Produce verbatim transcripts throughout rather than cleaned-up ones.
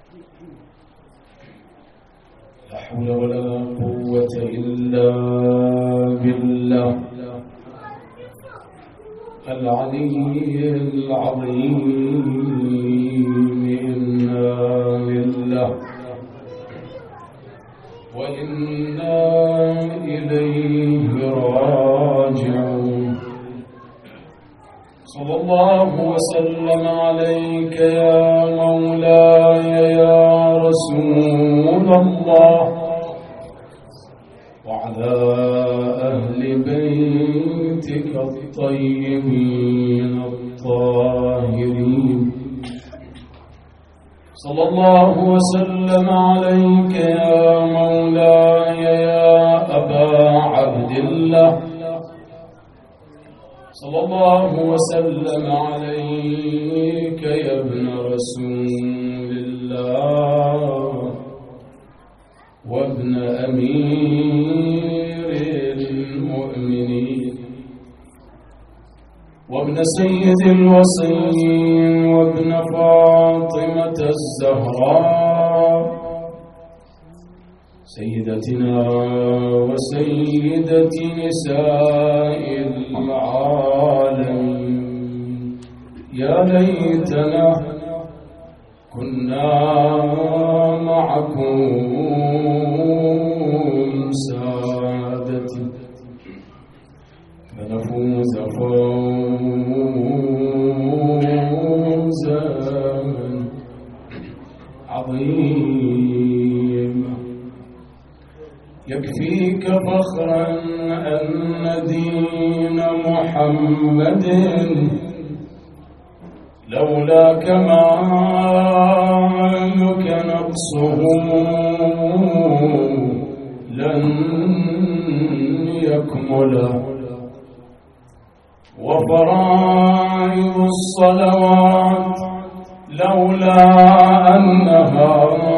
لا حول ولا قوة إلا بالله العلي العظيم. إنا لله وإنا إليه راجعون. صلى الله وسلم عليك يا مولاي يا رسول الله وعلى أهل بيتك الطيبين الطاهرين. صلى الله وسلم عليك يا مولاي يا أبا عبد الله. صلى الله وسلم عليك يا ابن رسول الله وابن أمير المؤمنين وابن سيد الوصيين وابن فاطمة الزهراء سيدتنا وسيدة نساء العالمين. يا ليتنا كنا معكم سادتي فنفوز فوزا عظيما. يكفيك فخرا أن دين محمد لولاك مالك نقصه لن يكمل. وفرائض الصلوات لولا أنها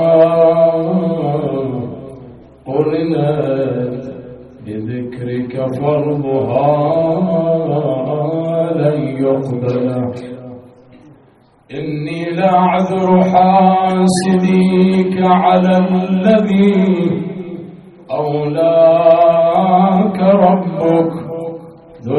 قرنت بذكرك فرضها لن يقبل. إني لأعذر حاسديك على الذي أولاك ربك ذو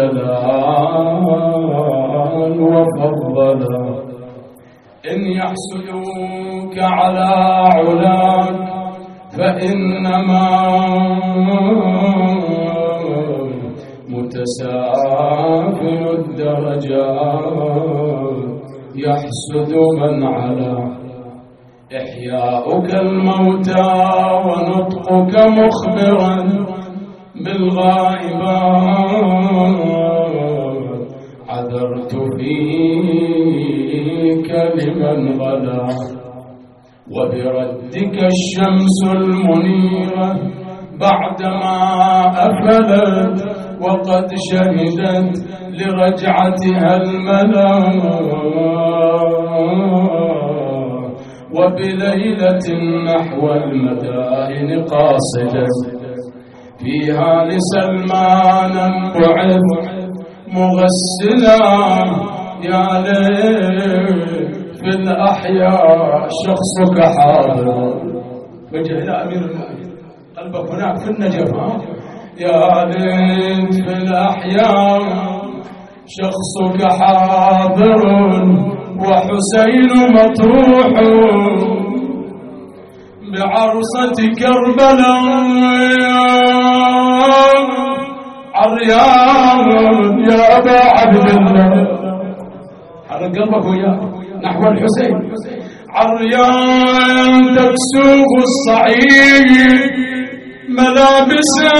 الجلال وفضل. إن يحسدوك على علاك فإنما متسافل الدرجات يحسد من على. إحياؤك الموتى ونطقك مخبرا بالغائبات عذرت فيك لمن غلا. وبردك الشمس المنيرة بعدما أفلت وقد شهدت لرجعتها الملا. وبليلة نحو المدائن قاصدا فيها لسلمان بعث مغسلا. يا ليل في الأحياء شخصك حاضر. وجه إلى أمير المؤمنين قلبك هناك في النجف. يا ليل في الأحياء شخصك حاضر وحسين مطروح بعرصة كربلاء عريان. يا أبا عبد الله حرك قلبك وياه نحو الحسين. عريان تكسوه الصعيد ملابسا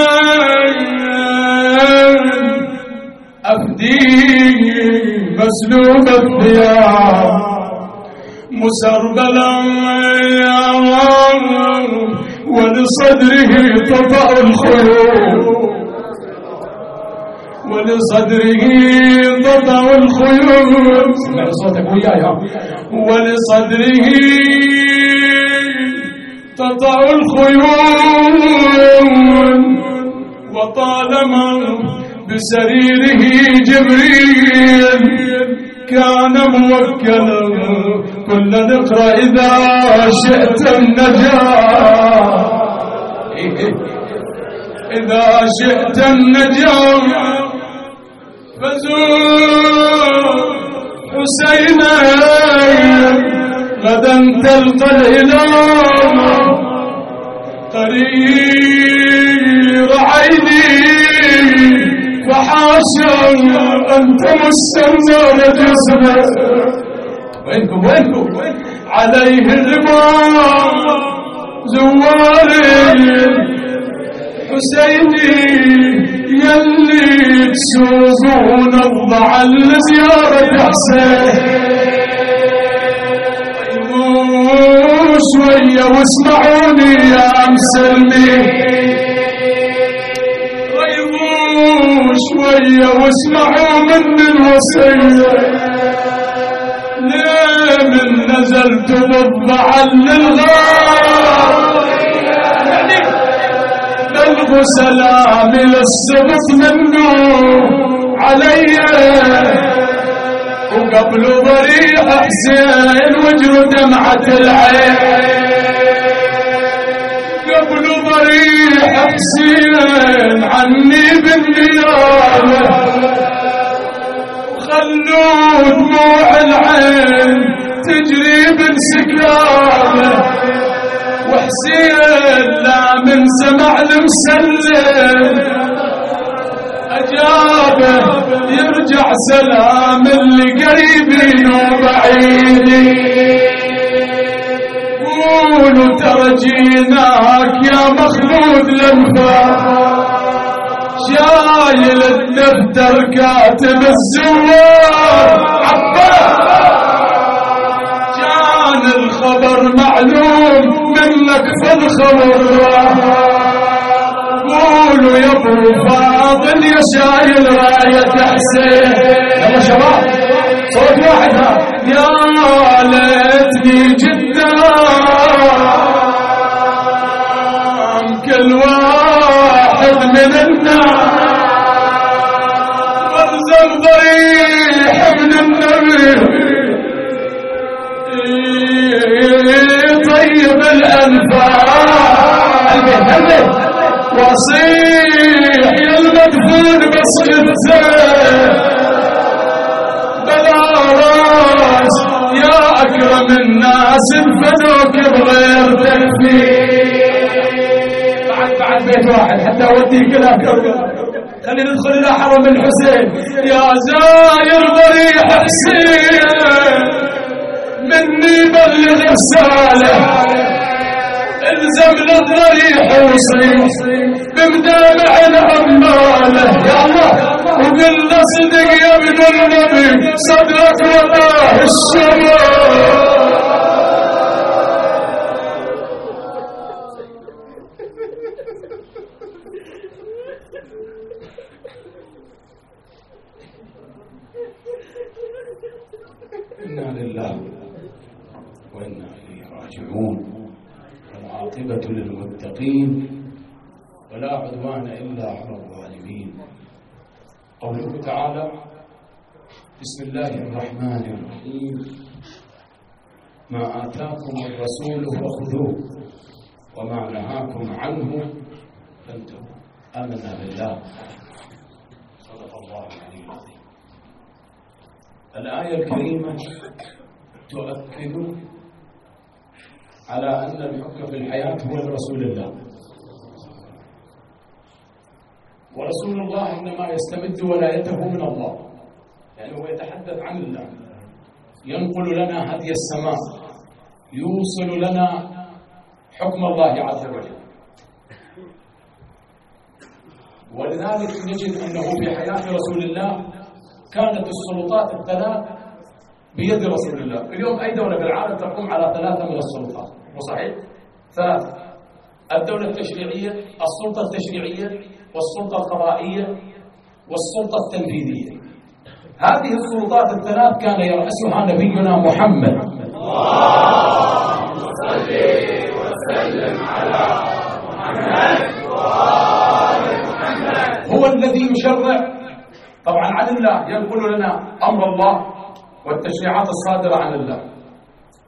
أفديه مسلوب الثياب مسربلا ولصدره طفأ الخيول ولصدره طفأ الخيول. اسمع صوتك وياي. ولصدره تطأ الخيول وطالما بسريره جبريل كان موكلا كلنا نقرأ إذا شئت النجاة، إذا شئت النجاة فزور حسينا غدا تلقى الهلال قرير عيني فحاشا أنت مستنار جسمه. وينكم وينكم عليه الغمام زواري حسيني يلي تسوقون الضعل لزيارة حسين. قيموا شوية واسمعوني يا مسلمين، قيموا شوية واسمعوا من الوصية. ليه من نزلت بالضعل للغار بلغ سلامي للسبط منه علي، وقبل ضريح حسين وجه دمعة العين، قبل ضريح حسين عني بالنيابة خلوا دموع العين تجري بانسكابه. وحسين لا من سمع المسلم أجابه يرجع سلام اللي قريبين وبعيدين. قولوا ترى جيناك يا مخلود الانفاق شايل الدفتر كاتب الزوار عباس، كان الخبر معلوم منك في الخبر. قولوا يا ابو فاضل يا شايل راية حسين. يلا شباب صوت واحد ها. يا ليتني جدام كل واحد من الناس والزم ضريح من النبي طيب الأنفاس وصيح يا المدفون بصيد زين بلا راس يا أكرم الناس انفدوك بغير تكفير. بعد بعد بيت واحد حتى أوديك الأكرم. خلينا ندخل إلى حرم الحسين. يا زاير ضريح حسين مني بلغ رسالة الزم للضريح وصيح بمدامع العمالة. يا الله وقل له صدق يا ابن النبي صدرك والله الشباب. إنا لله وإنا إليه راجعون. والعاقبة للمتقين ولا عدوان إلا على الظالمين. قوله تعالى بسم الله الرحمن الرحيم ما آتاكم الرسول فخذوه وما نهاكم عنه فانتهوا. آمنا بالله. صدق الله العلي العظيم. الآية الكريمة تؤكد على أن الحكم في الحياة هو لرسول الله، ورسول الله إنما يستمد ولايته من الله، يعني هو يتحدث عن الله، ينقل لنا هدي السماء، يوصل لنا حكم الله عز وجل. ولذلك نجد أنه في حياة رسول الله كانت السلطات الثلاث بيد رسول الله. اليوم أي دولة في العالم تقوم على ثلاثة من السلطات، مو صحيح؟ ثلاثة: الدولة التشريعية، السلطة التشريعية، والسلطة القضائية، والسلطة التنفيذية. هذه السلطات الثلاث كان يرأسها نبينا محمد. اللهم صل وسلم على محمد وآل محمد. هو الذي يشرع طبعا عن الله، ينقل لنا أمر الله والتشريعات الصادرة عن الله.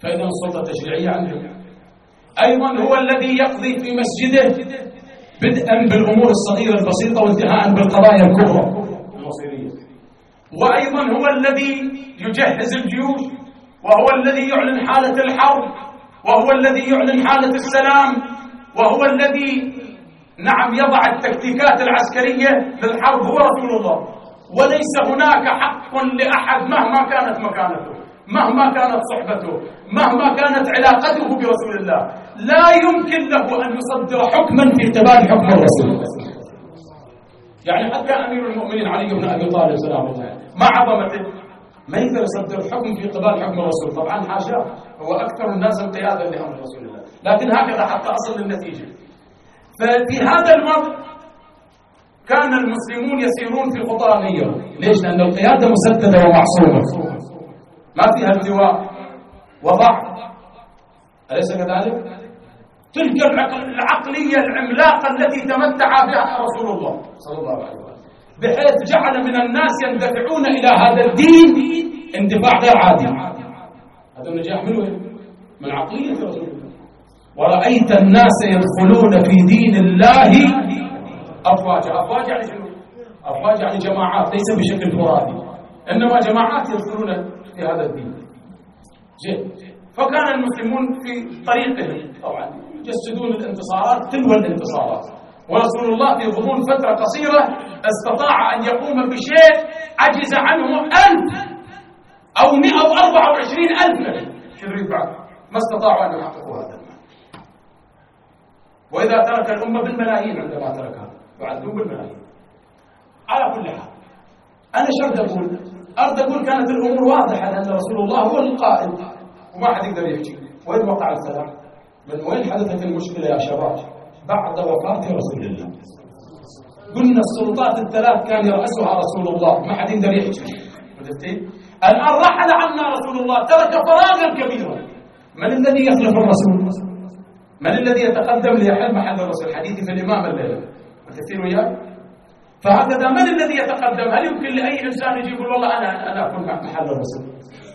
فإذا السلطة التشريعية عنده. أيضا هو الذي يقضي في مسجده بدءا بالأمور الصغيرة البسيطة وانتهاء بالقضايا الكبرى المصيرية. وأيضا هو الذي يجهز الجيوش، وهو الذي يعلن حالة الحرب، وهو الذي يعلن حالة السلام، وهو الذي نعم يضع التكتيكات العسكرية للحرب، هو رسول الله. وليس هناك حق لأحد مهما كانت مكانته، مهما كانت صحبته، مهما كانت علاقته برسول الله، لا يمكن له أن يصدر حكما في قبال حكم الرسول. يعني حتى أمير المؤمنين علي بن أبي طالب سلام الله مع عظمته ما يقدر يصدر حكم في قبال حكم الرسول. طبعا حاشاه، هو أكثر الناس انقيادا لأمر رسول الله، لكن هكذا حتى أصل للنتيجة. ففي هذا الوقت كان المسلمون يسيرون في خطى غير. ليش؟ لأن القيادة مسددة ومعصومة، ما فيها التواء وضعف، أليس كذلك؟ تلك العقلية العملاقة التي تمتع بها رسول الله صلى الله عليه وسلم، بحيث جعل من الناس يندفعون إلى هذا الدين اندفاع غير عادي. هذا النجاح من وين؟ من عقلية رسول الله. ورأيت الناس يدخلون في دين الله أفواجا. أفواج يعني شنو؟ أفواج يعني جماعات، ليس بشكل فرادي، إنما جماعات يدخلون في هذا الدين. جيد. فكان المسلمون في طريقهم طبعا يجسدون الانتصارات تلو الانتصارات، ورسول الله في غضون فترة قصيرة استطاع أن يقوم بشيء عجز عنه ألف أو مئة وأربعة وعشرين ألف نبي. شو يريد بعد؟ ما استطاعوا أن يحققوا هذا المعنى. وإذا ترك الأمة بالملايين، عندما تركها يعدون بالملايين. على كل حال أنا شرد أقول أرد أقول كانت الأمور واضحة، لأن رسول الله هو القائد وما حد يقدر يحكي. وين وقع السلام؟ من وين حدثت المشكلة يا شباب؟ بعد وفاة رسول الله. قلنا السلطات الثلاث كان يرأسها رسول الله، ما حد يقدر يحكي. الآن رحل عنا رسول الله، ترك فراغا كبيرا. من الذي يخلف الرسول؟ من الذي يتقدم ليحل محل الرسول؟ حديثي في الإمام الليلة متفقين وياه؟ فهكذا من الذي يتقدم؟ هل يمكن لأي إنسان يجي يقول والله أنا أنا أكون محل الرسول؟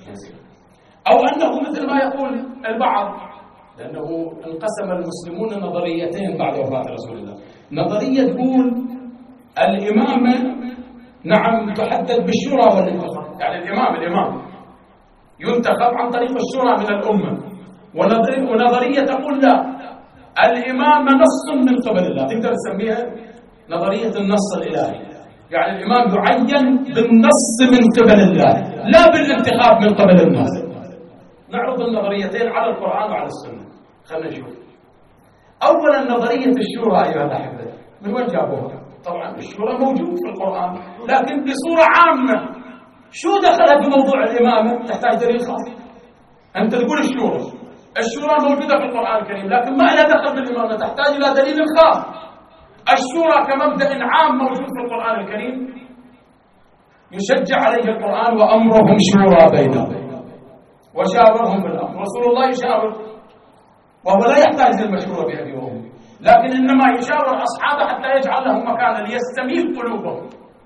أو أنه مثل ما يقول البعض، لأنه انقسم المسلمون نظريتين بعد وفاة رسول الله. نظرية تقول الإمامة نعم تحدد بالشورى والانتخاب، يعني الإمام الإمام ينتخب عن طريق الشورى من الأمة. ونظرية تقول لا، الإمامة نص من قبل الله، تقدر تسميها نظرية النص الإلهي، يعني الإمام يعين بالنص من قبل الله لا بالانتخاب من قبل الناس. نعرض النظريتين على القرآن وعلى السنة. خلنا نشوف. أولا نظرية الشورى أيها الأحبة، من وين جابوها؟ طبعا الشورى موجود في القرآن، لكن بصورة عامة. شو دخلت بموضوع الإمامة؟ تحتاج دليل خاص. أنت تقول الشورى الشورى موجودة في القرآن الكريم، لكن ما لها دخل بالإمامة، تحتاج إلى دليل خاص. الشورى كمبدأ عام موجود في القرآن الكريم، يشجع عليه القرآن وأمرهم شورى بينهم وشاورهم بالأمر. رسول الله يشاور، وهو لا يحتاج للمشورة بأبي وأمي، لكن إنما يشاور أصحابه حتى يجعل لهم مكانا ليستميل قلوبهم،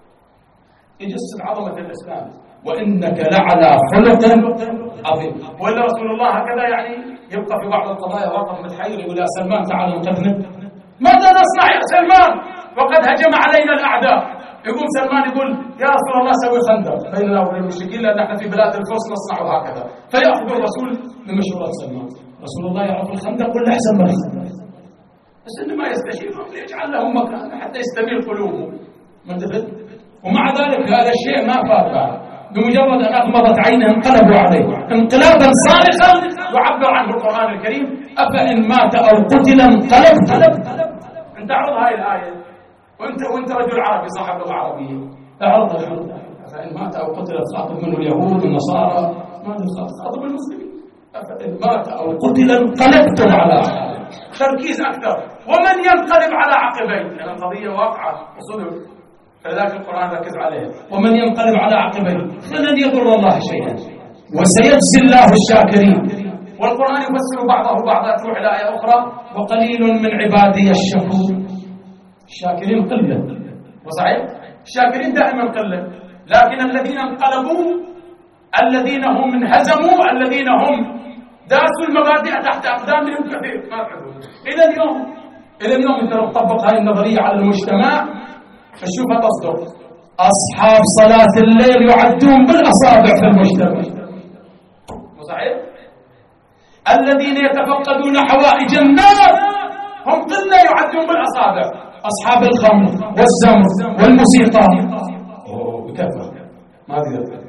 يجسد عظمة الإسلام. وإنك لعلى خلق عظيم. وإلا رسول الله هكذا يعني يبقى في بعض القضايا واقف متحير يقول يا سلمان تعال نقتنب، ماذا نصنع يا سلمان وقد هجم علينا الأعداء؟ يقوم سلمان يقول يا رسول الله سوي خندق بيننا وبين المشركين لأن نحن في بلاد الفرس نصنع هكذا. فيأخذ الرسول بمشورة سلمان. رسول الله يعرف الخندق ولا أحسن من الخندق، بس إنما يستشيرهم ليجعل لهم مكان حتى يستميل قلوبهم. منتبه؟ ومع ذلك هذا الشيء ما فات بعد، بمجرد أن أغمضت عينه انقلبوا عليه انقلابا صارخا يعبر عنه القرآن الكريم: أفإن مات أو قتل انقلبت. أنت اعرض هاي الآية وأنت وأنت رجل عربي صاحب لغة عربية، اعرضها. أفإن مات أو قتل خاطب منه اليهود والنصارى، ما خاطب المسلمين. أفإن مات أو قتل انقلبتم على أعقابكم. تركيز أكثر. ومن ينقلب على عقبيه، لأن القضية واقعة وصدق، فلذلك القرآن ركز عليه. ومن ينقلب على عقبيه فلن يضر الله شيئا وسيجزي الله الشاكرين. والقرآن يفسر بعضه بعضا. تروح إلى آية أخرى: وقليل من عبادي الشكور. الشاكرين قلة، وصحيح الشاكرين دائما قلة، لكن الذين انقلبوا، الذين هم انهزموا، الذين هم داسوا المبادئ تحت أقدامهم كثير ما تحبون. إلى اليوم إلى اليوم أنت لو تطبق هذه النظرية على المجتمع تشوفها تصدق. أصحاب صلاة الليل يعدون بالأصابع في المجتمع، صحيح؟ الذين يتفقدون حوائج الناس هم قلة يعدون بالأصابع. أصحاب الخمر والزمر والموسيقى بكثرة. ما أقدر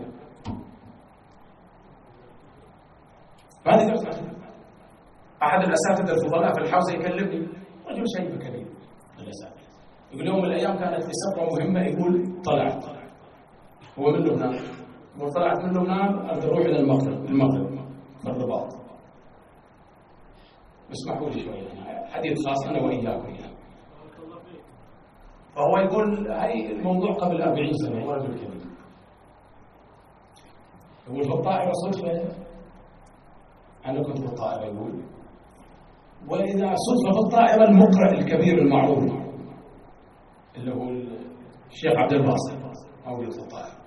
ما أقدر أحد الأساتذة الفضلاء في الحوزة يكلمني، رجل شيب كبير الأساتذة، يقول يوم من الأيام كانت في سفرة مهمة، يقول طلعت هو من لبنان، وطلعت من لبنان أقدر أروح إلى المغرب المغرب بالرباط. اسمحوا لي شوية حديث خاص أنا وإياكم يعني. فهو يقول هاي الموضوع قبل أربعين سنة، هو رجل كبير. يقول في الطائرة صدفة، أنا كنت في الطائرة، يقول وإذا صدفة في الطائرة المقرئ الكبير المعروف اللي هو الشيخ عبد الباسط موجود في الطائرة.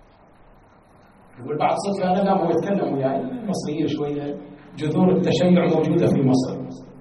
يقول بعد صدفة أنا قام يتكلم وياي المصريين شوية، جذور التشيع موجودة في مصر،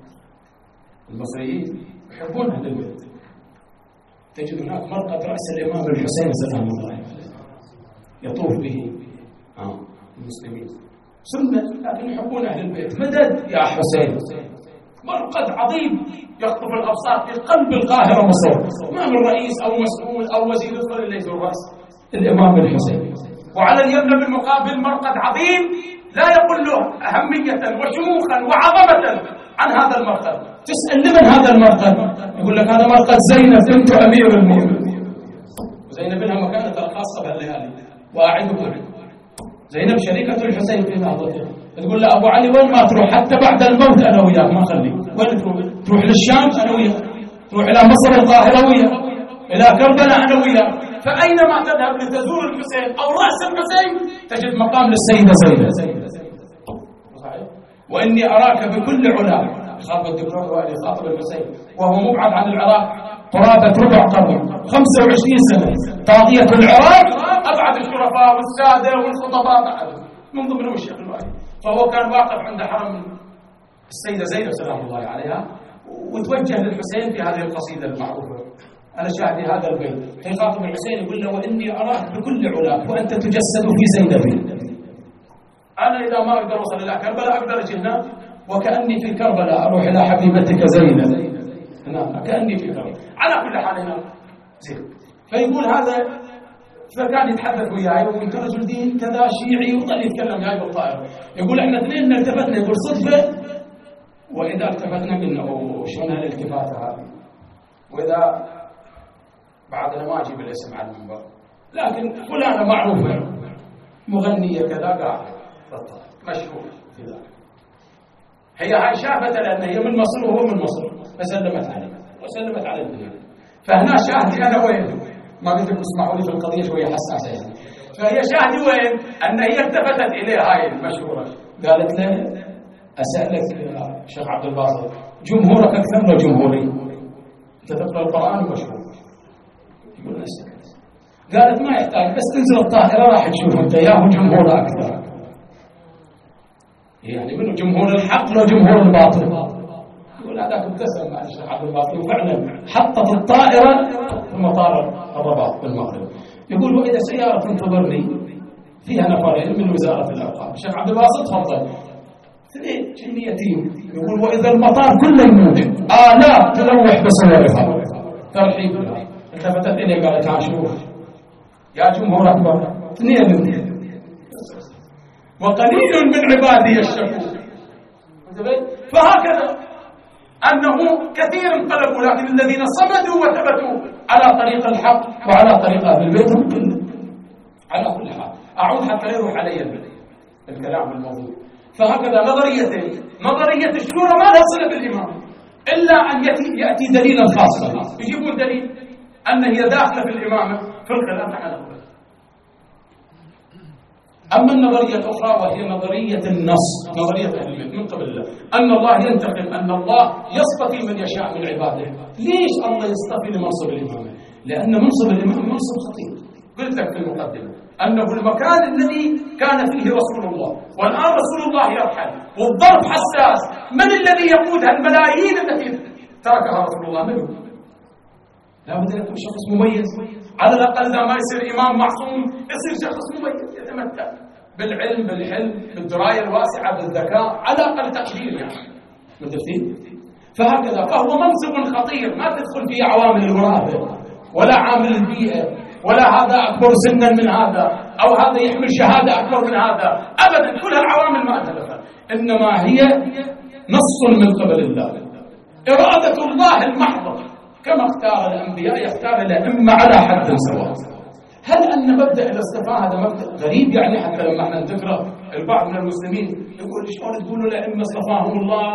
المصريين يحبون أهل البيت. تجد هناك مرقد رأس الإمام الحسين سلام الله عليه يطوف به آه المسلمين سنة، لكن يحبون أهل البيت. مدد يا حسين، مرقد عظيم يخطف الأبصار في قلب القاهرة مصر، ما من رئيس أو مسؤول أو وزير يدخل إلا يزور رأس الإمام الحسين. وعلى اليمن بالمقابل مرقد عظيم لا يقل له أهمية وشموخا وعظمة عن هذا المرقد. تسأل لمن هذا المرقد؟ يقول لك هذا مرقد زينب بنت أمير المؤمنين، وزينب لها مكانة الخاصة بهالليالي. وأعدكم زينب شريكة الحسين في نهضته، تقول له أبو علي وين ما تروح حتى بعد الموت أنا وياك ما خليك، وين تروح؟ تروح للشام أنا وياك، تروح إلى مصر القاهرة وياك، إلى كربلاء أنا وياك. فأينما تذهب لتزور الحسين أو رأس الحسين تجد مقام للسيدة زينب. صحيح؟ وإني أراك بكل علا، خاطب الدكتور وائل خاطب الحسين وهو مبعد عن العراق قرابة ربع قرن، خمسة وعشرين سنة طاغية العراق، أبعد الشرفاء والسادة والخطباء بعد من ضمنهم الشيخ الوائل. فهو كان واقف عند حرم السيدة زينب سلام الله عليها، وتوجه للحسين في هذه القصيدة المعروفة: أنا شاهد هذا البيت. في خاطب الحسين يقول له: وإني أراك بكل علاك وأنت تجسد في زينب. أنا إذا ما أقدر أوصل إلى كربلاء أقدر أجي هنا، وكأني في كربلاء أروح إلى حبيبتك زينب هنا، كأني في كربلاء. على كل حال هنا زين. فيقول هذا، فكان يتحدث وياي وكنت رجل دين كذا شيعي وظل يتكلم وياي بالطائرة. يقول احنا اثنين التفتنا، يقول صدفة، وإذا التفتنا قلنا أوه شلون هالالتفاتة هذه، وإذا بعد أنا ما أجيب الاسم على المنبر، لكن فلانة معروفة مغنية كذا قاعدة مشهورة في ذلك. هي هاي شافت لأن هي من مصر وهو من مصر، فسلمت عليه وسلمت على الدنيا. فهنا شاهدي أنا وين، ما قلت لكم اسمحوا لي في القضية شوية حساسة يعني. فهي شاهدي وين أن هي التفتت إليه هاي المشهورة، قالت له: أسألك يا شيخ عبد الباسط، جمهورك أكثر لو جمهوري؟ أنت تقرأ القرآن ومشهور. يقول أسألك. قالت: ما يحتاج، بس تنزل الطائرة راح تشوف أنت ياهو جمهور أكثر. يعني منه جمهور الحق لو جمهور الباطل؟ يقول هذاك ابتسم مع الشيخ عبد الباسط، وفعلا حطت الطائرة في مطار الرباط بالمغرب. يقول: وإذا سيارة تنتظرني فيها نفرين من وزارة الأوقاف. الشيخ عبد الباسط تفضل، اثنين جنيتين. يقول: وإذا المطار كله يموت، آلاف تلوح بصورها. ترحيب بها. التفتت إليه قالت: ها شوف يا جمهور أكبر، اثنين اثنين وقليل من عبادي الشكور. فهكذا أنه كثير انقلبوا، لكن الذين صمدوا وثبتوا على طريق الحق وعلى طريق أهل البيت هم كلهم. على كل حال أعود حتى لا يروح علي الكلام بالموضوع. فهكذا نظريتين: نظرية الشورى ما لها صلة بالإمام إلا أن يأتي دليلا خاصا، يجيبون دليل أن هي داخلة في الإمامة في الخلافة على الأول. أما النظرية الأخرى وهي نظرية النص، نظرية أهل البيت من قبل الله، أن الله ينتقم، أن الله يصطفي من يشاء من عباده. ليش الله يصطفي لمنصب الإمامة؟ لأن منصب الإمام منصب خطير. قلت لك في المقدمة أنه المكان الذي كان فيه رسول الله، والآن رسول الله يرحل والظرف حساس. من الذي يقود هالملايين التي تركها رسول الله؟ منه؟ لا بد أن يكون شخص مميز، على الأقل إذا ما يصير إمام معصوم يصير شخص مميز يتمتع بالعلم بالحلم بالدراية الواسعة بالذكاء، على أقل تقدير يعني. مدرسين؟ فهكذا، فهو منصب خطير ما تدخل فيه عوامل الوراثة ولا عامل البيئة ولا هذا أكبر سنا من هذا أو هذا يحمل شهادة أكبر من هذا، أبدا كل هالعوامل ما أدخلها، إنما هي نص من قبل الله، إرادة الله المحضة، كما اختار الأنبياء يختار الأئمة على حد سواء. هل أن مبدأ الاصطفاء هذا مبدأ غريب يعني؟ حتى لما احنا نقرأ البعض من المسلمين يقول شلون تقولوا الأئمة اصطفاهم الله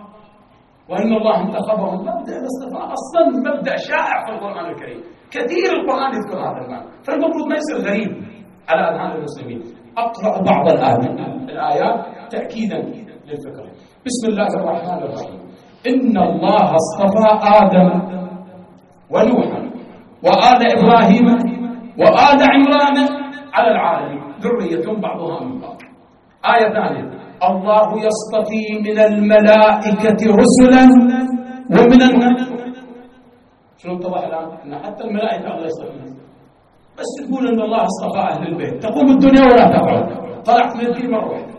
وأن الله انتخبهم؟ مبدأ الاصطفاء أصلا مبدأ شائع في القرآن الكريم، كثير القرآن يذكر هذا المعنى، فالمفروض ما يصير غريب على أذهان المسلمين. أقرأ بعض الآيات الآيات تأكيدا للفكرة. بسم الله الرحمن الرحيم. إن الله اصطفى آدم ونوحا وآل إبراهيم وآل عمران على العالمين ذرية بعضها من بعض. آية ثانية: الله يصطفي من الملائكة رسلا ومن الناس. شنو اتضح الآن؟ أن حتى الملائكة الله يصطفيهم. بس تقول أن الله اصطفى أهل البيت تقوم الدنيا ولا تقعد، طلعت من الدين مرة واحدة.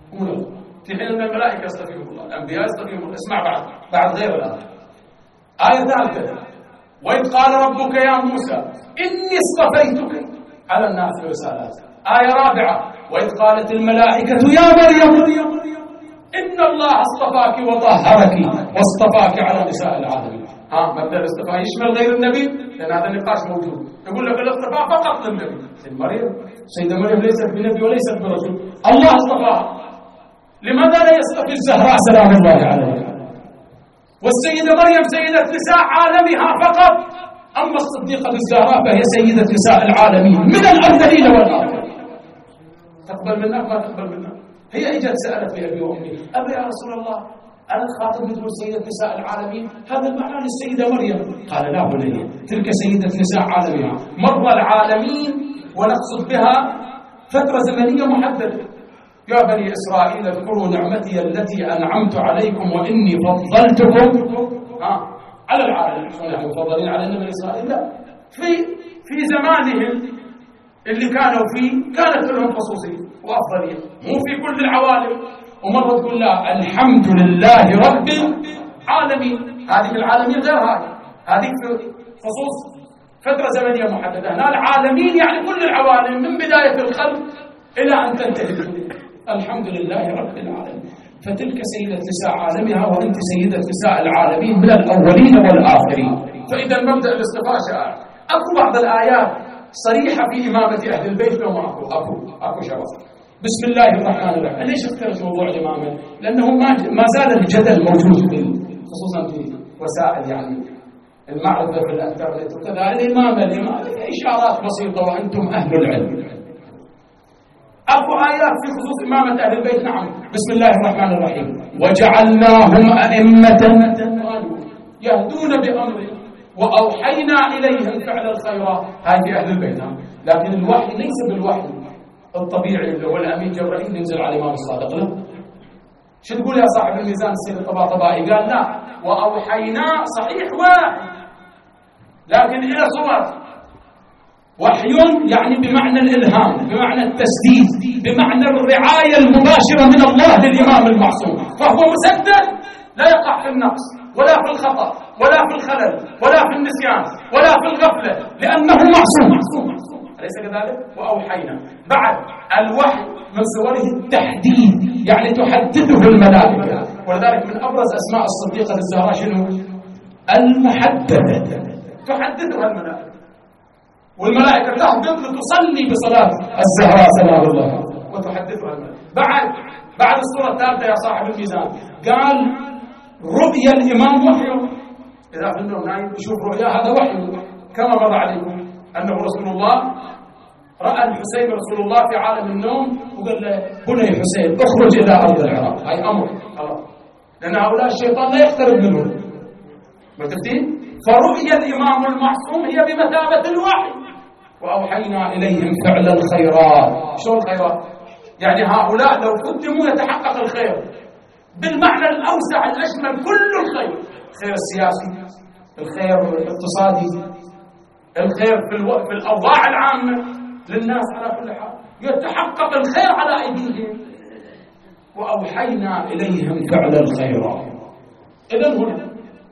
في حين أن الملائكة يصطفيهم الله، الأنبياء يصطفيهم الله. اسمع بعد بعد غير الآن. آية ثالثة: وإذ قال ربك يا موسى إني اصطفيتك على الناس برسالاتي. آية رابعة: وإذ قالت الملائكة يا مريم إن الله اصطفاك وطهرك واصطفاك على نساء العالمين. ها مبدأ الاصطفاء يشمل غير النبي، لأن هذا النقاش موجود. يقول لك الاصطفاء فقط للنبي. سيدة مريم سيدة مريم ليست بنبي وليست برسول، الله اصطفاها. لماذا لا يصطفي الزهراء سلام الله عليها؟ والسيدة مريم سيدة نساء عالمها فقط، أما الصديقة الزهراء فهي سيدة نساء العالمين من الأولين والآخرين. تقبل منا ما تقبل منا؟ هي اجت سالت لي ابي وامي: ابي يا رسول الله انا خاطب تقول سيده نساء العالمين، هذا المعنى للسيده مريم. قال: لا بني، تلك سيده نساء عالمها، مر العالمين ونقصد بها فتره زمنيه محدده. يا بني اسرائيل اذكروا نعمتي التي انعمت عليكم واني فضلتكم ها على العالمين. نحن مفضلين على بني اسرائيل؟ لا، في في زمانهم اللي كانوا فيه كانت لهم خصوصية وأفضلية، مو في كل العوالم. ومرة تقول لا الحمد لله رب العالمين، هذه العالمين غير هذه، هذه في خصوص فترة زمنية محددة. هنا العالمين يعني كل العوالم من بداية الخلق إلى أن تنتهي. الحمد لله رب العالمين. فتلك سيدة نساء عالمها وأنت سيدة نساء العالمين من الأولين والآخرين. فإذا مبدأ الاصطفاء شائع. أكو بعض الآيات صريحة في إمامة أهل البيت لو ما أكو أكو أكو شرف. بسم الله الرحمن الرحيم. ليش اخترت موضوع الإمامة؟ لأنه ما ما زال الجدل موجود خصوصا في وسائل يعني المعرفة في الإنترنت وكذا. الإمامة الإمامة إشارات بسيطة وأنتم أهل العلم. أكو آيات في خصوص إمامة أهل البيت. نعم. بسم الله الرحمن الرحيم. وجعلناهم أئمة يهدون بأمره وأوحينا إليهم فعل الخيرات. هذه أهل البيت. لكن الوحي ليس بالوحي الطبيعي اللي هو الأمين جبرائيل ينزل على الإمام الصادق. لا. شو تقول يا صاحب الميزان السيد الطباطبائي؟ قال لا، وأوحينا صحيح واحد لكن إلى صور. وحي يعني بمعنى الإلهام، بمعنى التسديد، بمعنى الرعاية المباشرة من الله للإمام المعصوم، فهو مسدد لا يقع في النقص ولا في الخطأ ولا في الخلل ولا في النسيان ولا في الغفلة، لأنه معصوم. أليس كذلك؟ وأوحينا. بعد الوحي من صوره التحديد، يعني تحدثه الملائكة. ولذلك من أبرز أسماء الصديقة الزهراء شنو؟ المحددة، تحدثها الملائكة، والملائكة تهبط لتصلي بصلاة الزهراء سلام الله وتحدثها الملائكة. بعد بعد الصورة الثالثة يا صاحب الميزان قال رؤيا الإمام وحي. إذا في النوم نايم يشوف رؤيا هذا وحي، كما مر عليكم أنه رسول الله رأى الحسين رسول الله في عالم النوم وقال له بني حسين اخرج إلى أرض العراق. هاي أمر خلاص، لأن هؤلاء الشيطان لا يقترب منهم. ما تفتين؟ فرؤيا الإمام المعصوم هي بمثابة الوحي. وأوحينا إليهم فعل الخيرات. شو الخيرات؟ يعني هؤلاء لو قدموا يتحقق الخير بالمعنى الأوسع الأشمل، كل الخير، الخير السياسي، الخير الاقتصادي، الخير في, الو... في الأوضاع العامة للناس على كل حال، يتحقق الخير على أيديهم. وأوحينا إليهم فعل الخيرات. إذن هنا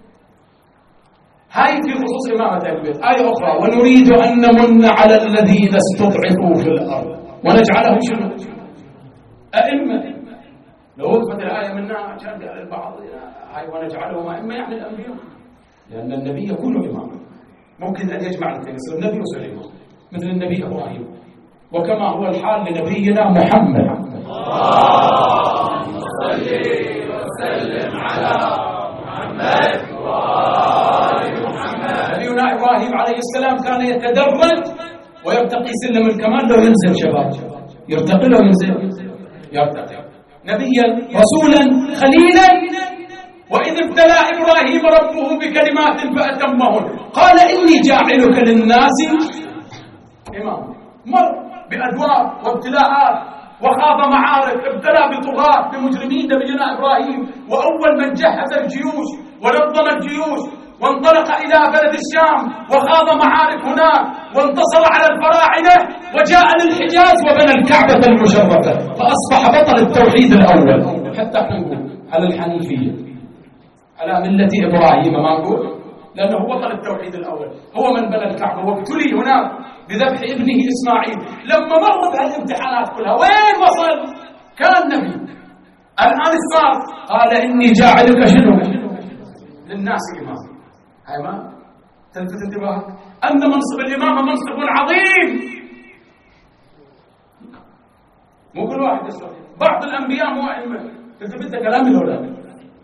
هاي في خصوص إمامة أهل البيت. آية أخرى: ونريد أن نمن على الذين استضعفوا في الأرض ونجعلهم شنو؟ أئمة. لو وقفت الآية منها كان قال البعض هاي ونجعلهم أئمة يعني الأنبياء، لأن النبي يكون إماما، ممكن أن يجمع الاثنين، يصير نبي ويصير إمام مثل النبي إبراهيم، وكما هو الحال لنبينا محمد. اللهم صل وسلم على محمد وآل محمد. نبينا إبراهيم عليه السلام كان يتدرج ويرتقي سلم الكمال، لو ينزل شباب يرتقي، لو ينزل يرتقي. نبيا رسولا خليلا. وإذ ابتلى إبراهيم ربه بكلمات فأتمهن قال إني جاعلك للناس إمام. مر بأدوار وابتلاءات وخاض معارك، ابتلى بطغاة بمجرمين نبينا إبراهيم، وأول من جهز الجيوش ونظم الجيوش وانطلق إلى بلد الشام وخاض معارك هناك وانتصر على الفراعنة وجاء للحجاز وبنى الكعبة المشرفة، فأصبح بطل التوحيد الأول. حتى نقول على الحنيفية، على ملة إبراهيم، ما نقول لأنه بطل التوحيد الأول، هو من بنى الكعبة وابتلي هناك بذبح ابنه إسماعيل. لما مر بهالامتحانات كلها وين وصل؟ كان نبي. الآن صار قال إني جاعلك شنو؟ للناس إمام. هاي ما تلفت انتباهك أن منصب الإمامة منصب عظيم، مو كل واحد يصير. بعض الأنبياء مو أئمة. تلتفت كلامي الأولاد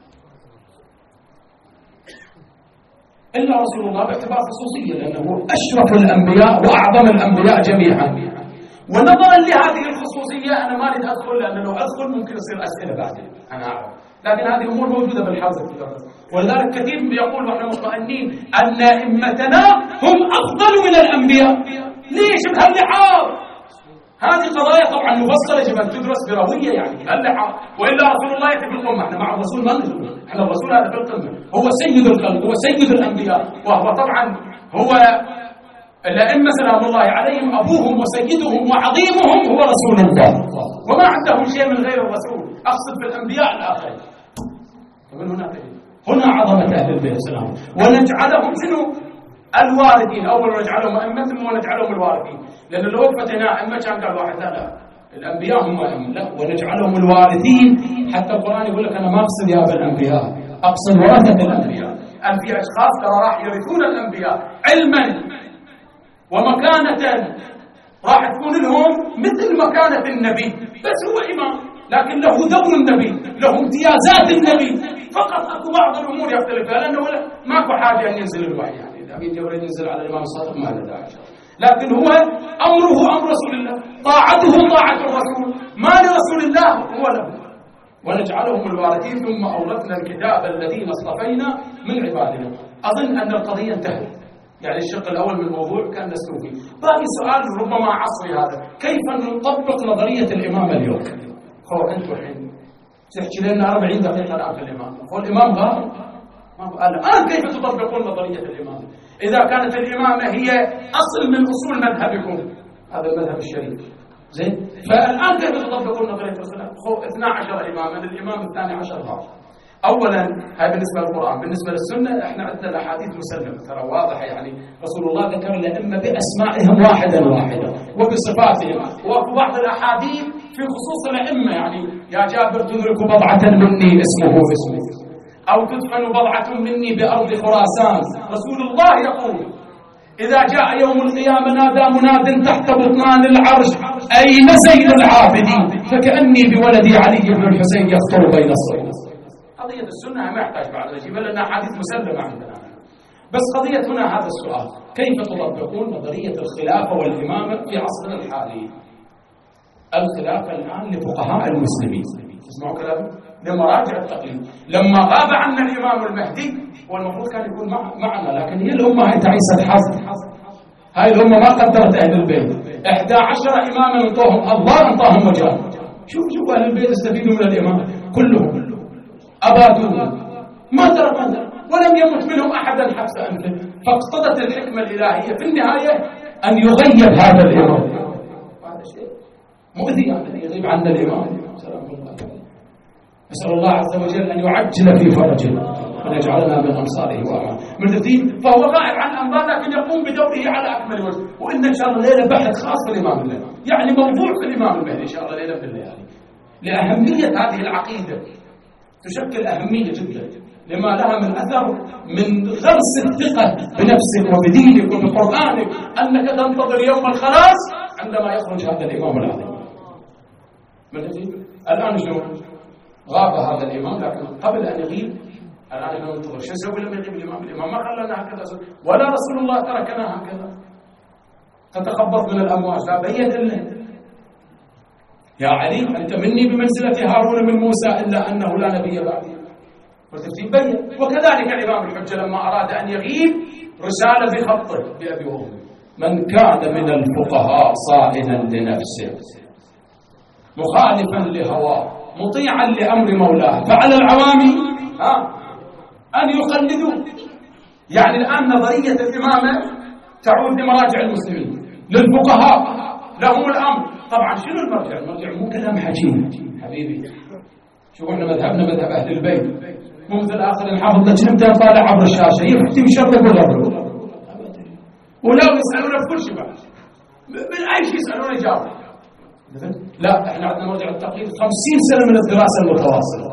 إلا رسول الله باعتبار خصوصية، لأنه أشرف الأنبياء وأعظم الأنبياء جميعا. ونظرا لهذه الخصوصية أنا ما أريد أدخل، لأن لو أدخل ممكن يصير أسئلة بعدين، أنا أعرف، لكن هذه أمور موجودة بالحاضر. ولذلك كثير يقول ونحن مطمئنين أن أئمتنا هم أفضل من الأنبياء. ليش بهاللحاظ؟ هذه قضايا طبعا مفصلة يجب أن تدرس بروية، يعني هاللحاظ. وإلا رسول الله يأتي في القمة، احنا مع الرسول ما نقول، احنا الرسول هذا في القمة، هو سيد الخلق، هو سيد الأنبياء، وهو طبعا هو الأئمة سلام الله عليهم أبوهم وسيدهم وعظيمهم هو رسول الله، وما عندهم شيء من غير الرسول، أقصد في الأنبياء الآخرين. ومن هنا تجد هنا عظمة أهل البيت السلام. ونجعلهم شنو؟ الوارثين. أول نجعلهم أئمة ونجعلهم الوارثين، لأن لو وقفت هنا أئمة كان قال واحد لا لا الأنبياء هم أئمة، لا ونجعلهم الوارثين. حتى القرآن يقول لك أنا ما أقصد يا بالأنبياء، أقصد ورثة الأنبياء. أن في أشخاص ترى راح يرثون الأنبياء علما ومكانة، راح تكون لهم مثل مكانة النبي، بس هو إمام لكن له دور النبي، له امتيازات النبي، فقط أكو بعض الأمور يختلف، لأنه ماكو حاجة أن ينزل الوحي، يعني إذا أمين يريد ينزل على الإمام الصادق ما له داعي، لكن هو أمره أمر رسول الله، طاعته طاعة الرسول، ما لرسول الله هو له. ونجعلهم الوارثين. ثم أورثنا الكتاب الذين اصطفينا من عبادنا. أظن أن القضية انتهت، يعني الشق الأول من الموضوع كان نسلو فيه. باقي سؤال ربما عصري هذا: كيف نطبق نظرية الإمام اليوم؟ هو أنتم الحين تحكي لنا أربعين دقيقة الآن في الإمام، هو الإمام غائب، الآن كيف تطبقون نظرية الإمام إذا كانت الإمامة هي أصل من أصول مذهبكم، هذا المذهب الشريف، زين؟ فالآن كيف تطبقون نظرية الخلاف؟ هو اثنا عشر إماما، الإمام الثاني عشر غائب. أولا هاي بالنسبة للقرآن. بالنسبة للسنة احنا عندنا الأحاديث مسلمة ترى واضحة، يعني رسول الله ذكر الأئمة بأسمائهم واحدا واحدا وبصفاتهم، وفي بعض الأحاديث في خصوص الأئمة، يعني يا جابر تدرك بضعة مني اسمه اسمه، أو تدفن بضعة مني بأرض خراسان. رسول الله يقول إذا جاء يوم القيامة نادى مناد تحت بطنان العرش أين زين العابدين، فكأني بولدي علي بن الحسين يخطر بين الصفوف. قضية السنة ما يحتاج بعد نجيبها لأنها حديث مسلمة عندنا. بس قضية هنا هذا السؤال: كيف تطبقون نظرية الخلافة والإمامة في عصرنا الحالي؟ الخلافة الآن لفقهاء المسلمين، تسمعوا كلامي؟ لمراجع التقليد. لما غاب عنا الإمام المهدي هو المفروض كان يكون معنا، لكن هي الأمة هي تعيسة الحظ، هاي الأمة ما قدرت أهل البيت. إحدى عشر إماما انطوهم الله، انطاهم مجال، شوف شوف أهل البيت استفيدوا من الإمام كلهم، أبادوه ما تركوا ولم يمت منهم أحدا حبس أنفه، فاقتضت الحكمة الإلهية في النهاية أن يغيب هذا الإمام. هذا شيء مؤذي أن يغيب عنا الإمام. سلام الله. نسأل الله عز وجل أن يعجل في فرجه وأن يجعلنا من أنصاره وأعوانه من الدين. فهو غائب عن أنباء لكن يقوم بدوره على أكمل وجه. وإن إن شاء الله ليلة بحث خاص في الإمام المهدي، يعني موضوع في الإمام المهدي إن شاء الله ليلة في الليالي، لأهمية هذه العقيدة، تشكل أهمية جدا لما لها من أثر من غرس الثقة بنفسك وبدينك وبقرآنك، أنك تنتظر يوم الخلاص عندما يخرج هذا الإمام العظيم. الآن شنو؟ غاب هذا الإمام، لكن قبل أن يغيب الآن احنا ننتظر شو يسوي لما يغيب الإمام؟ الإمام ما خلانا هكذا، ولا رسول الله تركنا هكذا تتخبط من الأمواج، لا بين لنا يا علي أنت مني بمنزلة هارون من موسى إلا أنه لا نبي بعدي. والترتيب بين. وكذلك الإمام الحجة لما أراد أن يغيب رسالة بخطه بأبي وأمه: من كان من الفقهاء صائنا لنفسه مخالفا لهواه مطيعا لأمر مولاه فعلى العوام ها أن يخلدوا. يعني الآن نظرية الإمامة تعود لمراجع المسلمين، للفقهاء لهم الأمر. طبعا شنو المرجع؟ المرجع مو كلام حكيم حبيبي. شوفوا احنا مذهبنا مذهب أهل البيت، مو مثل آخر الحافظ لجنب طالع عبر الشاشة يفتي ويشرب ويغرب، ولا يسألونا بكل شيء بعد من أي شيء يسألونا يجاوب. لا احنا عندنا مرجع التقليد خمسين سنة من الدراسة المتواصلة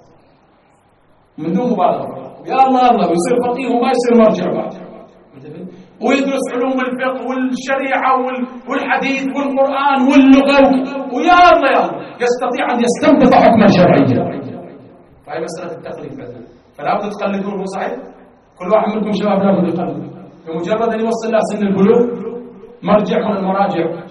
من دون مبالغة. يا الله الله ويصير فقيه وما يصير مرجع بعد، ويدرس علوم الفقه والشريعة والحديث والقرآن واللغة، ويا الله يا الله يستطيع أن يستنبط حكما شرعيا. فهي مسألة التقليد مثلا، فلا بد تقلدون. هو صحيح كل واحد منكم شباب لا بد يقلد، بمجرد أن يوصل له سن البلوغ مرجع من المراجع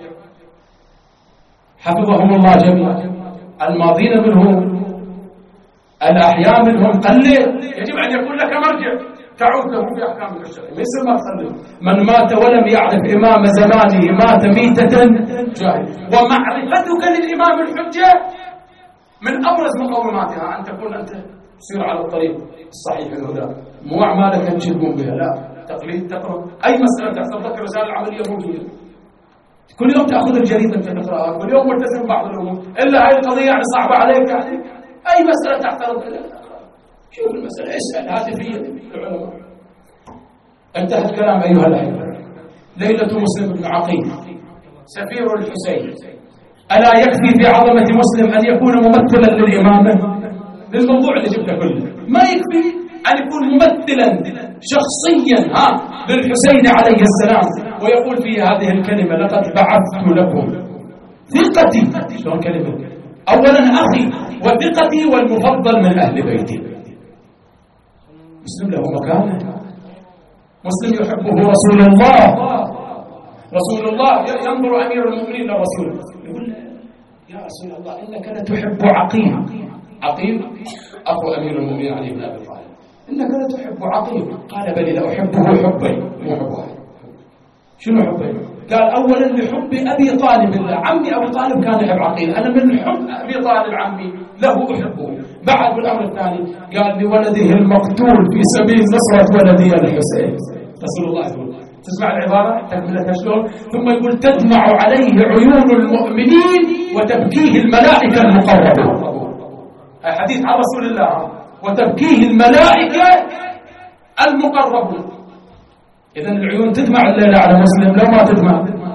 حفظهم الله جميعا، الماضين منهم الأحياء منهم قلد، يجب أن يكون لك مرجع تعود له في أحكام الشرع. ليس ما تقلد. من مات ولم يعرف إمام زمانه مات ميتة جاهل. ومعرفتك للإمام الحجة من أبرز مقوماتها أن تكون أنت تسير على الطريق الصحيح الهدى، مو أعمالك أن تشدون بها، لا تقليد. تقرأ أي مسألة تحصل لك الرسالة العملية موجودة، كل يوم تأخذ الجريدة أنت تقرأها، كل يوم ملتزم بعض الأمور، إلا هاي القضية يعني صعبة عليك يعني أي مسألة تعترض بها شوف المسألة اسأل هاتفية العلماء. انتهت كلام أيها الأحبة. ليلة مسلم بن عقيل سفير الحسين، ألا يكفي في عظمة مسلم أن يكون ممثلا للإمامة؟ للموضوع اللي جبته كله ما يكفي أن يكون ممثلا شخصيا ها للحسين عليه السلام، ويقول في هذه الكلمة: لقد بعثت لكم ثقتي. شلون كلمة؟ أولا أخي وثقتي والمفضل من أهل بيتي. مسلم له مكانه، مسلم يحبه رسول الله، رسول الله ينظر أمير المؤمنين للرسول يقول: يا رسول الله إنك لتحب عقيل. عقيل أخو أمير المؤمنين علي بن أبي طالب، إنك لتحب عقيل. قال: بل لا أحبه حبي مو حبه. شنو حبي؟ قال: أولا لحب أبي طالب الله، عمي أبي طالب كان يحب عقيل، أنا من حب أبي طالب عمي له أحبه. بعد بالأمر الثاني قال: لولده المقتول في سبيل نصرة ولدي الحسين. رسول الله يقول، تسمع العبارة تكملتها شلون؟ ثم يقول: تدمع عليه عيون المؤمنين وتبكيه الملائكة المقربون. حديث عن رسول الله، وتبكيه الملائكة المقربون. إذن العيون تدمع الليلة على مسلم لو ما تدمع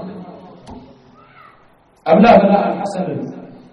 أم لا؟ بلاء الحسن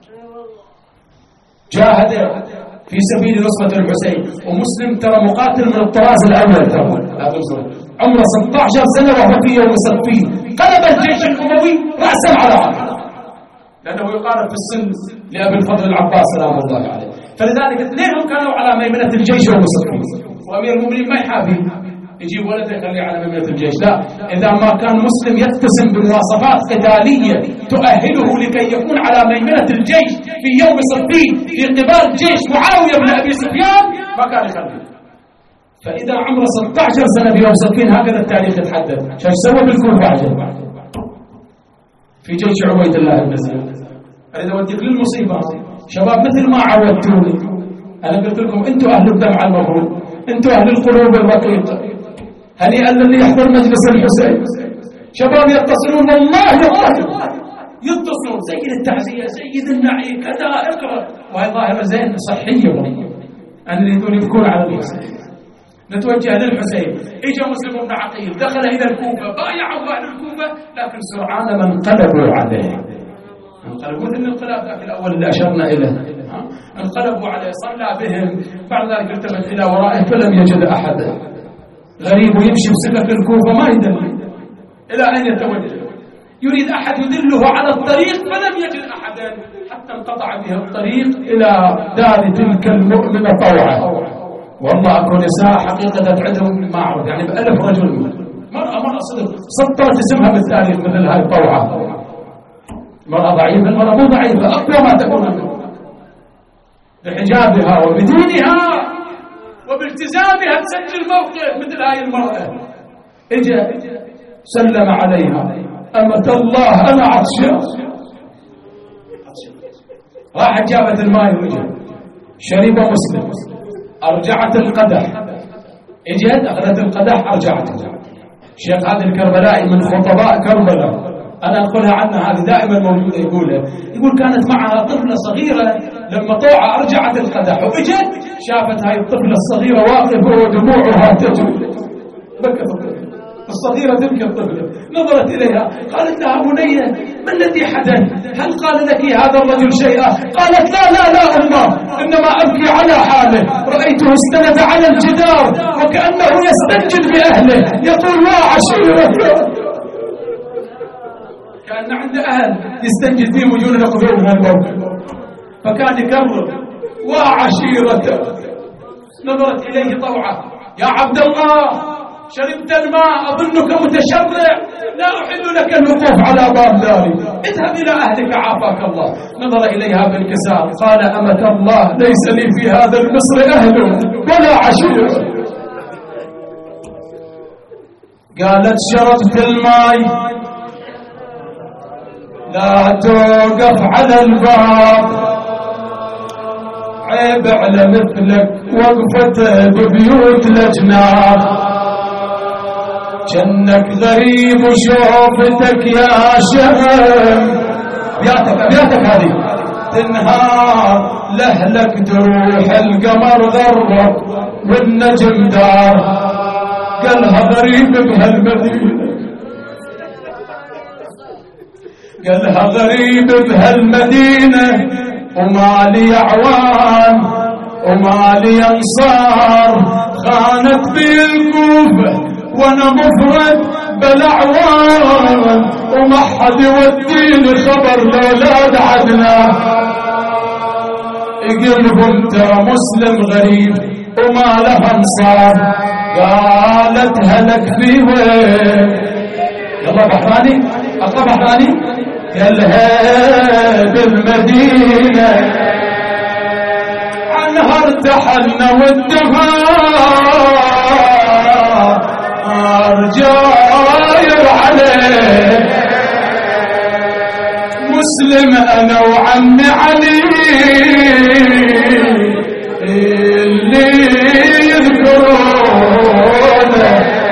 جاهد في سبيل نصرة الحسين، ومسلم ترى مقاتل من الطراز الأول، ترى عمره ستة عشر سنة وهو في يوم صفين قلب الجيش الأموي رأسا على عقب، لأنه يقارب في السن لأبي الفضل العباس سلام الله عليه. فلذلك اثنينهم كانوا على ميمنة الجيش يوم صفين، وأمير المؤمنين ما يحابي يجيب ولده يخليه على ميمنة الجيش، لا، إذا ما كان مسلم يتسم بمواصفات قتالية تؤهله لكي يكون على ميمنة الجيش في يوم صفين في قبال جيش معاوية بن أبي سفيان ما كان يخليه. فإذا عمره ستة عشر سنة في يوم صفين هكذا التاريخ يتحدث. شو سوى بالكوفة عجل في جيش عبيد الله بن زياد؟ أريد أوديك للمصيبة. شباب مثل ما عودتوني، أنا قلت لكم أنتم أهل الدمعة المفروض، أنتم أهل القلوب الرقيقة. هنيئا للي يحضر مجلس الحسين. شباب يتصلون والله والله يتصلون سيد التعزية سيد النعي كذا اقرأ، وهي ظاهرة زين صحية والله أن يريدون يبكون على الحسين. نتوجه للحسين. إجا مسلم بن عقيل دخل إلى الكوفة، بايعه أهل الكوفة، لكن سرعان ما انقلبوا عليه. انقلبوا مثل الانقلاب ذاك الأول اللي أشرنا إليه. انقلبوا عليه، صلى بهم، بعد ذلك التفت إلى ورائه فلم يجد أحدا. غريب يمشي بسكك الكوفة ما يدل إلى أن يتوجه، يريد أحد يدله على الطريق فلم يجد أحدا، حتى انقطع به الطريق إلى دار تلك المؤمنة طوعة. والله أكو نساء حقيقة تعدهم ما أعرف يعني بألف رجل، مرأة مرأة صدق سطرت اسمها بالتاريخ مثل هاي طوعة. مرأة ضعيفة، المرأة مو ضعيفة، أقوى ما تكون بحجابها وبدينها وبالتزامها تسجل موقف مثل هاي المرأة. إجا سلم عليها، أمة الله أنا عطشان. راحت جابت الماء وجه شرب مسلم، أرجعت القدح، إجت أخذت القدح أرجعته. الشيخ هذا الكربلائي من خطباء كربلاء، أنا أقولها عنها هذه دائما موجودة، يقولها يقول كانت معها طفلة صغيرة لما طوعة أرجعت القدح وإجت شافت هاي الطفلة الصغيرة واقفة ودموعها تجري، بكت الصغيرة تلك الطفلة، نظرت إليها قالت لها بنية ما الذي حدث؟ هل قال لك هذا الرجل شيئا؟ قالت لا لا لا أمه، إنما أبكي على حاله، رأيته استند على الجدار وكأنه يستنجد بأهله يقول لا عشيرة، كأن عنده أهل يستنجد فيهم ويجون يقفون من الموقف، فكان يكرر وعشيرته. نظرت إليه طوعة، يا عبد الله شربت الماء أظنك متشرع، لا أحل لك الوقوف على باب داري، اذهب إلى أهلك عافاك الله. نظر إليها بانكسار قال أمة الله ليس لي في هذا المصر أهل ولا عشيرة. قالت شربت الماء لا توقف على الباب، عيب على مثلك وقفته ببيوت الأجناب، جنك غريب وشوفتك يا شهم، بياتك بياتك هذه تنهار لأهلك تروح القمر غرب والنجم دار، قالها غريب بهالمدينة، قالها غريب بهالمدينة ومالي أعوان ومالي أنصار، خانت بالكوفة وانا مفرد بالاعوان، وما حد يوديني خبر لاولاد عدنان، يقلبهم ترى مسلم غريب وما له انصار. قالت هلك في وين؟ يلا بحراني اقرا بحراني، قال هاد المدينه عنها ارتحلنا والدهار جاير عليه، مسلم انا وعمي علي اللي يذكرونه،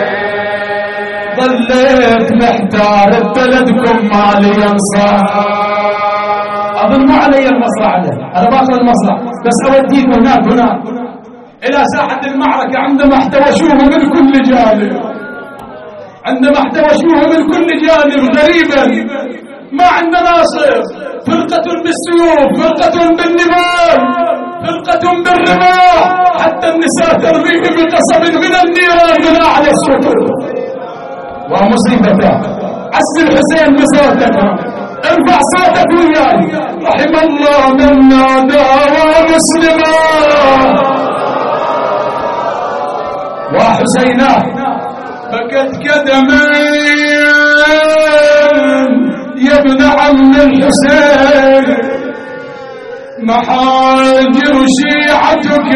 ظليت محتار ببلدكم مالي انصار. اظن مو علي المصرع ده، انا باخذ المصرع بس اوديكم هناك هناك الى ساحه المعركه عندما احتوشوه من كل جانب، عندما احتوشوه من كل جانب غريبا ما عند ناصر، فرقة بالسيوف، فرقة بالنبال، فرقة بالرماح، حتى النساء ترميه بقصب من النيران من اعلى السطور. ومصيبته عز الحسين بصوتك، ارفع صوتك وياي، رحم الله من نادى مسلما وحسينا، بكت قدمين يا ابن عم الحسين، محاجر شيعتك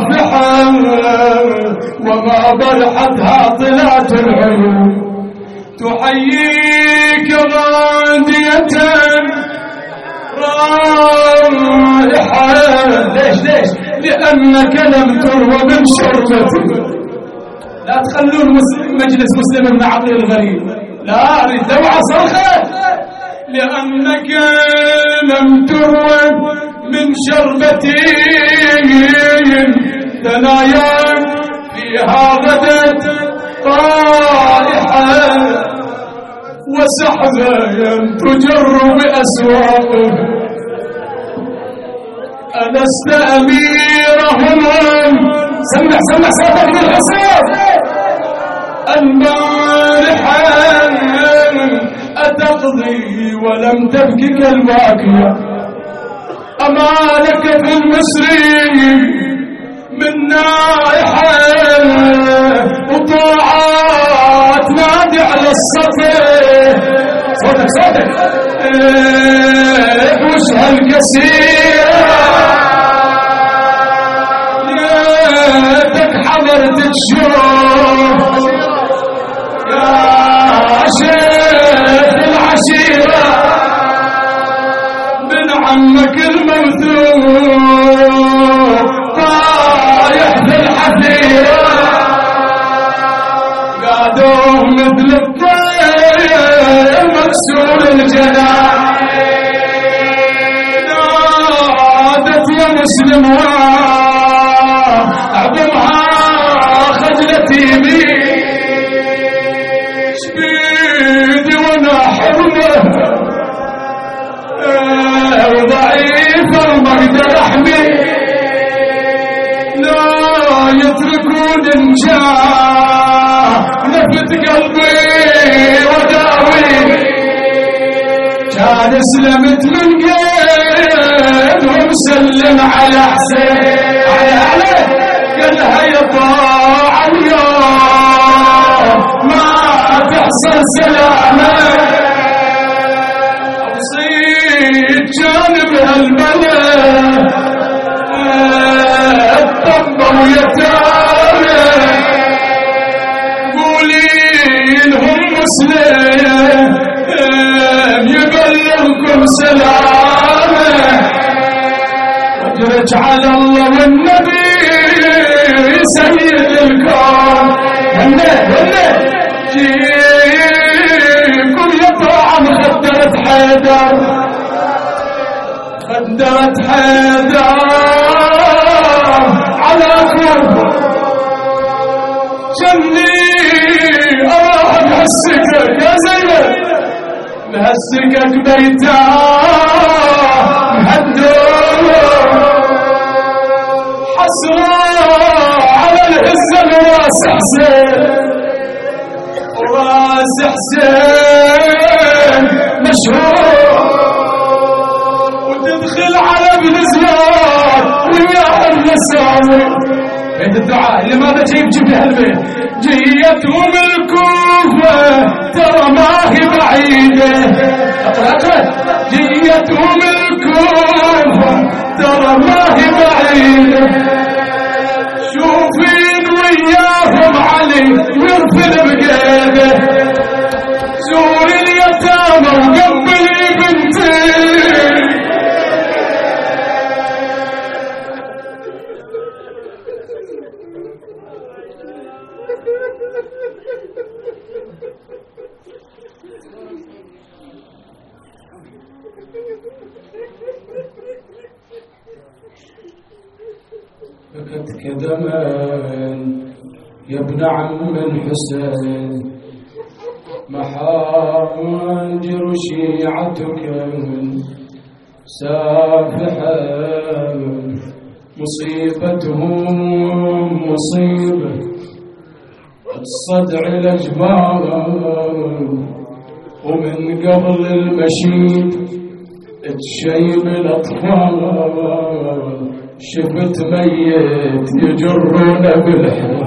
سافحا وما برحتها طلعت العيون، تحييك غادية رائحة. ليش ليش؟ لأنك لم تروى من شربتي. لا تخلون مجلس مسلم بن عقيل الغريب، لا لوعة صرخة. لأنك لم تروى من شربتي ثنايا فيها غدت طائحة وسحبا تجر بأسواقه. ألست أميرهم؟ سمع سمع صوتك بالحساب. البارحة أتقضي ولم تبكك الباكية؟ أما لك في المصري من نائحة وطاعات نادي على الصفي. صوتك صوتك إيه وش هالكسيرة ليتك حضرت تشوف يا شيخ العشيرة من عمك الموثوق طايح في الحفيرة. قادوه مثل الطير مكسور الجناح. نادت يا مسلم واعظمها خجلتي بي. شبيدي وانا حرمه وضعيفه وما اقدر احمي. لا يتركون انجاه لفت قلبي وداوي. كان اسلمت من قيد ومسلم على حسين على عليه. قالها يطاع اليوم ما تحصل سلامه. اوصيت جانب هالبلد الطب ويتامى. قولي لهم مسلم يبلغكم سلامه. واجرج على الله والنبي سيد الكون. هلا هلا جيكم يا طاعم خدرت حيدر خدرت حيدر على كوب. جني الله بهالسكك يا زينب بهالسكك بيتاه مهدور. حسرة على الهزة الراس حسين وراس حسين مشهور. وتدخل على ابن زياد وياه النساوي. بيت الدعاء اللي ماذا جيب جيب هالبيت. جيتهم الكوفة ترى ما هي بعيدة. اقرأ اقرأ. جيتهم الكوفة ترى ما هي بعيدة. شوفين وياهم علي ويرفل بقيده. زور اليتامى وقبلي بنتي. بكتك دمان يا ابن عم الحسين. محاجر شيعتك سافحة مصيبتهم مصيبة الصدع الأجبار. ومن قبل المشيب تشيب الأطفال. شفت ميت يجرون بالحياة.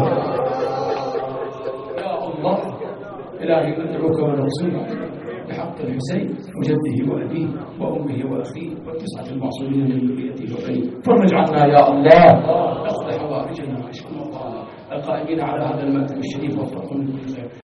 يا الله إلهي ندعوك ونرجوك بحق الحسين وجده وأبيه وأمه وأخيه والتسعة المعصومين من ذريته وبنيه. فرج عنا يا الله. اقض حوائجنا واشف مرضانا القائمين على هذا المأتم الشريف وفقهم من كل خير.